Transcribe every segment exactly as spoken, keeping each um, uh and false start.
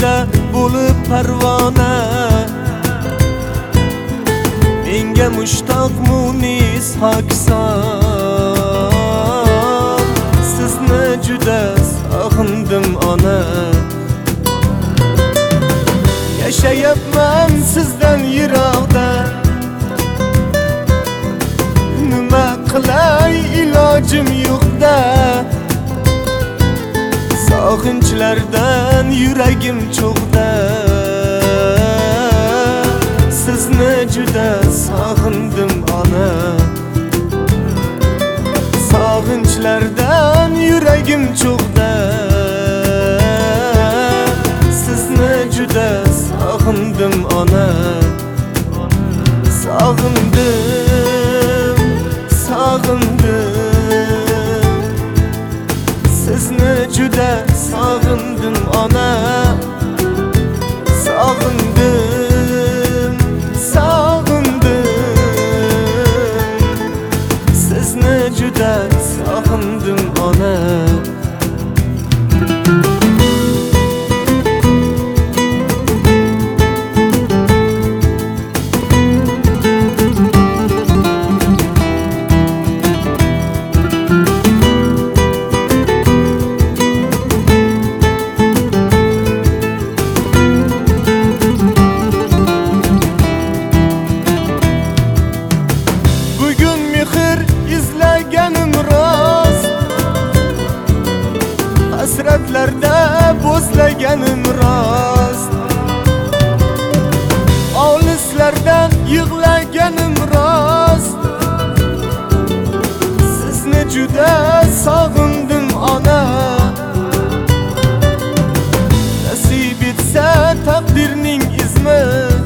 juda bo'lib parvona. Menga mushtoq munis hokson, sizni juda sog'indim ona. Yashayapman sizdan yiroqda, nima qilay ilojim yo'qda. Sog'inchlardan yuragim cho'g'da, sizni juda sog'indim ona. Sog'inchlardan yuragim cho'g'da, sizni juda sog'indim ona. Sog'indim, sog'indim, sizni juda sog'indim ona. Sog'indim, sog'indim, sizni juda sog'indim ona. İzlaganim rost, hasratlarda bo'zlaganim rost. Olislardan yig'laganim rost, sizni juda sog'indim ona. Nasib etsa taqdirning izmi,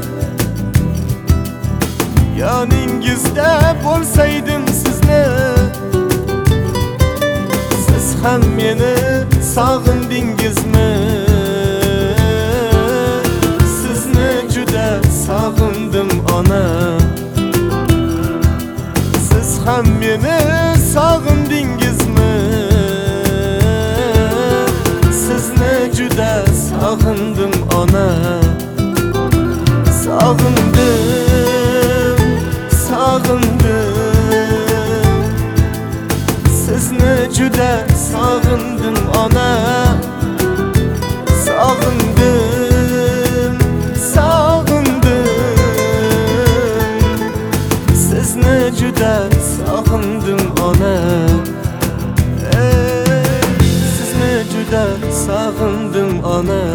yoningizda bo'lsaydim sizni. Siz ham meni sog'indingizmi? Sizni juda sog'indim ona. Siz ham meni sog'indingizmi? Sizni juda sog'indim ona. Sog'indim, sog'indim, sizni juda sog'indim ona. Sog'indim, sog'indim, sizni juda sog'indim ona. Ey, sizni juda sog'indim ona.